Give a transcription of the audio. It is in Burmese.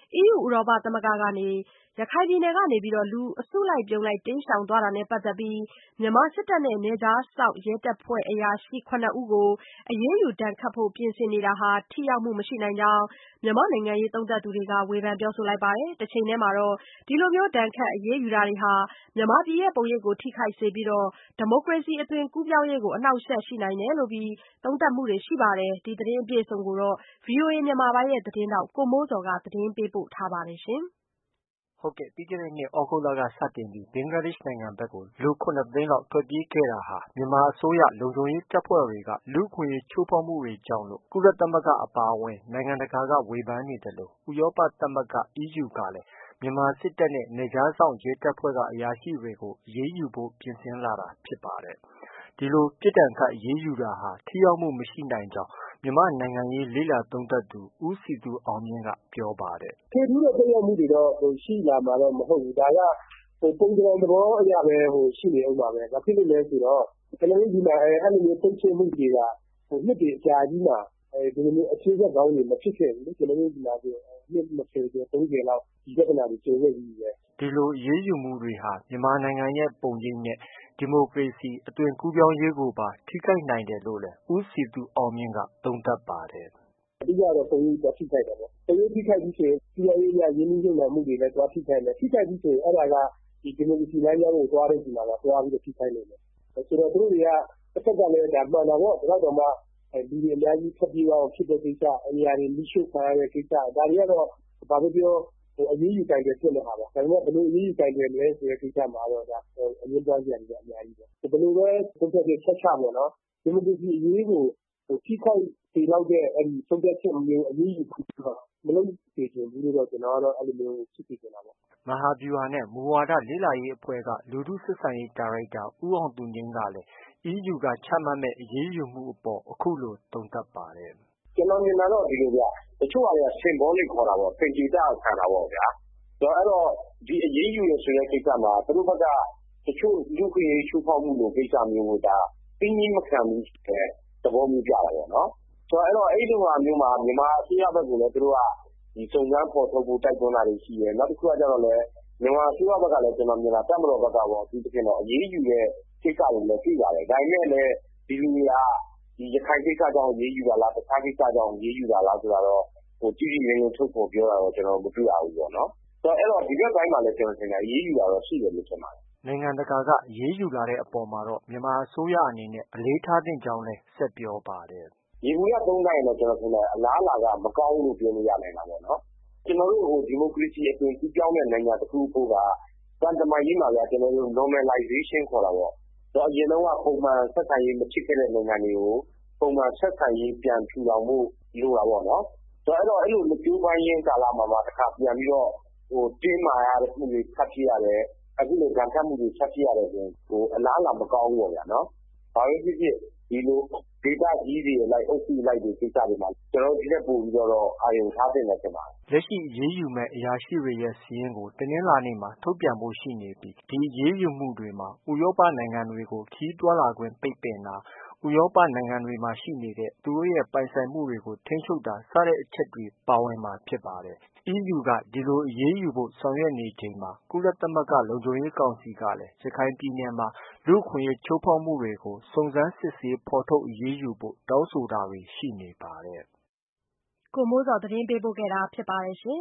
EU ဥရောပသမဂ္ဂကနေ ရခိုင်ပြည်နယ်ကနေ လူအစုလိုက်အပြုံလိုက် တိမ်းရှောင်သွားတာနဲ့ပတ်သက်ပြီး မြန်မာစစ်တပ်နဲ့ နယ်ခြားစောင့်ရဲတပ်ဖွဲ့အရာရှိ ၇ ဦးကို အရေးယူဒဏ်ခတ်ဖို့ ပြင်ဆင်နေတာဟာ ထိရောက်မှုမရှိနိုင်ကြောင်း မြန်မာ့နိုင်ငံရေးသုံးသပ်သူတွေက ဝေဖန်ပြောဆိုလိုက်ပါတယ်။ တချိန်တည်းမှာတော့ ဒီလိုဒဏ်ခတ်အရေးယူတာတွေဟာ မြန်မာပြည်ရဲ့ ပုံရိပ်ကို ထိခိုက်စေပြီး ဒီမိုကရေစီအသွင်ကူးပြောင်းရေးကို အနှောင့်အယှက်ရှိနိုင်တယ်လို့ သုံးသပ်မှုတွေရှိပါတယ်။ ဒီသတင်းအပြည့်အစုံကိုတော့ ဗွီအိုအေမြန်မာပိုင်းရဲ့သတင်းထောက် ကိုမိုးဇော်က တင်ပြထားပါတယ်။ပြီးခဲ့တဲ့နှစ် သြဂုတ်လက စတင်ပြီး ဘင်္ဂလားဒေ့ရှ်နိုင်ငံဘက်ကို လူ ၇ သိန်းလောက် ထွက်ပြေးခဲ့တာဟာ မြန်မာအစိုးရ လုံခြုံရေးတပ်ဖွဲ့တွေက လူ့အခွင့်အရေးချိုးဖောက်မှုတွေကြောင့်လို့ ကုလသမဂ္ဂအပါအဝင် နိုင်ငံတကာက ဝေဖန်နေသလို ဥရောပသမဂ္ဂ EU ကလည်း မြန်မာစစ်တပ်နဲ့ နယ်ခြားစောင့်ရဲတပ်ဖွဲ့က အရာရှိတွေကို အရေးယူဖို့ ပြင်ဆင်လာတာဖြစ်ပါတယ်။ ဒီလို ပြစ်ဒဏ်ခတ်အရေးယူတာဟာ ထိရောက်မှုမရှိနိုင်ကြောင်း မြန်မာ့နိုင်ငံရေးလေ့လာသုံးသပ်သူ ဦးစည်သူအောင်မြင့်က ပြောပါတယ်။ “ထွေထူးတဲ့သက်ရောက်မှုတွေတော့ ရှိလာမှာတော့ မဟုတ်ဘူး။ ဒါက ပုံသဏ္ဍာန်သဘောအရပဲ ရှိနေဦးမှာပဲ။ ဘာဖြစ်လို့လဲဆိုတော့ ကျနော်တို့ဆီမှာ အဲလိုမျိုးပိတ်ဆို့မှုတွေက နှစ်တွေအကြာကြီးမှာ ဒီလိုမျိုးအကျိုးဆက်ကောင်းတွေ မဖြစ်ခဲ့ဘူးလေ။ ကျနော်တို့ဆီမှာဆို နှစ် ၂၀ ကျော် ၃၀ လောက် ဒီပြဿနာတွေ ကြုံခဲ့ပြီးပြီပဲ။ ” ဒီလို အရေးယူမှုတွေဟာ မြန်မာနိုင်ငံရဲ့ ပုံရိပ်နဲ့ ဒီမိုကရေစီအသွင်ကူးပြောင်းရေးကိုပါ ထိခိုက်နိုင်တယ်လို့လည်း ဦးစည်သူအောင်မြင့်က သုံးသပ်ပါတယ်။ “အဓိကကတော့ ပုံရိပ်သွားထိခိုက်တာပေါ့။ ပုံရိပ်ထိခိုက်ပြီဆိုရင် စီးပွားရေးအရ ရင်းနှီးမြှုပ်နှံမှုတွေလည်း သွားထိခိုက်မယ်။ ထိခိုက်ပြီဆိုရင် အဲဒါက ဒီမိုကရေစီလမ်းကြောင်းကို သွားတဲ့ဆီမှာပါ သွားပြီးတော့ ထိခိုက်လိမ့်မယ်။ ဆိုတော့ သူတို့တွေက တဖက်ကလည်း မှန်တာပေါ့။ ဒီလောက်တောင်မှ လူတွေအများကြီးထွက်ပြေးသွားအောင်ဖြစ်တဲ့ကိစ္စ။ နေရာတွေ မီးရှို့ခံရတဲ့ကိစ္စ။ ဒါတွေကတော့ ဘာပဲပြောပြော အရေးယူကိုင်တွယ်သင့်တဲ့ဟာပါ။ ဒါပေမဲ့ ဘယ်လိုအရေးယူကိုင်တွယ်မလဲဆိုတဲ့ကိစ္စမှာတော့ အငြင်းပွားစရာတွေ အများကြီးပဲ။ ဘယ်လိုပဲ ဆုံးဖြတ်ချက်ချပေါ့နော် ဒီမိုကရေစီအရေးကို ထိခိုက်စေလောက်တဲ့ ဆုံးဖြတ်ချက်မျိုး အရေးယူမှုမျိုးတော့ မလုပ်စေချင်ဘူးလို့တော့ ကျနော်ကတော့ အဲလိုမျိုးဖြစ်စေချင်တာပေါ့။ ” မဟာဗျူဟာနဲ့ မူဝါဒလေ့လာရေးအဖွဲ့က လူထုဆက်ဆံရေးဒါရိုက်တာ ဦးအောင်သူငြိမ်းကလည်း EU က ချမှတ်မယ့် အရေးယူမှုအပေါ် အခုလို သုံးသပ်ပါတယ်။ “ကျနော်မြင်တာတော့ ဒီလိုဗျ။ တချို့ဟာတွေက Symbolic ခေါ်တာပေါ့။ သင်္ကေတဆန်တာပေါ့ဗျာ။ အဲတော့ ဒီအရေးယူတယ်ဆိုတဲ့ကိစ္စမှာ သူတို့ဘက်က တချို့လူ့အခွင့်အရေးချိုးဖောက်မှုလိုကိစ္စမျိုးကို သည်းညည်းမခံဘူးဆိုတဲ့ သဘောမျိုးပြတာပေါ့နော်။ အဲတော့ အဲလိုဟာမျိုးမှာ မြန်မာအစိုးရဘက်ကိုလည်း သူတို့က စုံစမ်းဖော်ထုတ်ဖို့ တိုက်တွန်းတာတွေရှိတယ်။ နောက်တခုကကျတော့လည်း မြန်မာအစိုးရဘက်ကလည်း ကျနော်မြင်တာ တပ်မတော်ဘက်ကရော အထူးသဖြင့်တော့ အရေးယူတဲ့ကိစ္စတွေလည်း တွေ့ပါတယ်။ ဒါပေမဲ့လည်း ဒီလူတွေက ရခိုင်ကိစ္စကြောင့် အရေးယူတာလား။ တခြားကိစ္စကြောင့် အရေးယူတာလားဆိုတာတော့ တိတိလင်းလင်းထုတ်ဖော်ပြောတာတော့ ကျနော်တို့ မတွေ့ရဘူးပေါ့နော်။ အဲတော့ ဒီဘက်ပိုင်းမှာလည်း ကျနော်ထင်တယ် အရေးယူတာတော့ ရှိတယ်လို့ ထင်ပါတယ်။ ” နိုင်ငံတကာက အရေးယူလာတဲ့အပေါ်မှာတော့ မြန်မာအစိုးရအနေနဲ့ အလေးထားသင့်ကြောင်းလည်း ဆက်ပြောပါတယ်။ “ယေဘုယျသုံးသပ်ရင်တော့ ကျနော်ထင်တယ် အလားအလာက မကောင်းဘူးလို့ ပြောလို့ ရနိုင်တာပေါ့နော်။ ကျနော်တို့ ဒီမိုကရေစီအသွင်ကူးပြောင်းတဲ့နိုင်ငံတခုအဖို့က သံတမန်ရေးမှာဗျာ Normalization ခေါ်တာပေါ့။ အရင်တုန်းက ပုံမှန်ဆက်ဆံရေးမဖြစ်ခဲ့တဲ့နိုင်ငံတွေကို ပုံမှန်ဆက်ဆံရေးပြန်ထူထောင်ဖို့ လိုတာပေါ့နော်။ အဲတော့ အဲလိုကြိုးပမ်းရင်းကာလမှာမှ တခါပြန်ပြီးတော့ တင်းမာမှုတွေ ထပ်ဖြစ်ရတယ်။ အခုလို ဒဏ်ခတ်မှုတွေ ထပ်ဖြစ်ရတယ်ဆိုရင် အလားအလာမကောင်းဘူးပေါ့ဗျာနော်။ ဘာပဲဖြစ်ဖြစ် ဒီလိုဒေသကြီးတွေအလိုက် အုပ်စုလိုက်ကိစ္စတွေမှာ ကျနော်တို့ ဒီထက်ပိုပြီးတော့ အာရုံထားသင့်တယ်ထင်ပါတယ်။” လက်ရှိ အရေးယူမယ့် အရာရှိတွေရဲ့ စာရင်းကို တနင်္လာနေ့မှာ ထုတ်ပြန်ဖို့ ရှိနေပြီး ဒီအရေးယူမှုတွေမှာ ဥရောပနိုင်ငံတွေကို ခရီးသွားလာခွင့်ပိတ်ပင်တာ၊ ဥရောပနိုင်ငံတွေမှာ ရှိနေတဲ့ သူတို့ရဲ့ ပိုင်ဆိုင်မှုတွေကို ထိန်းချုပ်တာ စတဲ့အချက်တွေ ပါဝင်မှာဖြစ်ပါတယ်။ EU က ဒီလို အရေးယူဖို့ ဆောင်ရွက်နေချိန်မှာ ကုလသမဂ္ဂလုံခြုံရေးကောင်စီကလည်း ရခိုင်ပြည်နယ်မှာ လူ့အခွင့်အရေးချိုးဖောက်မှုတွေကို စုံစမ်းစစ်ဆေးဖော်ထုတ်အရေးယူဖို့ တောင်းဆိုတာတွေ ရှိနေပါတယ်။ကိုမိုးဇော် သတင်းပေးပို့ထားတာဖြစ်ပါတယ်ရှင်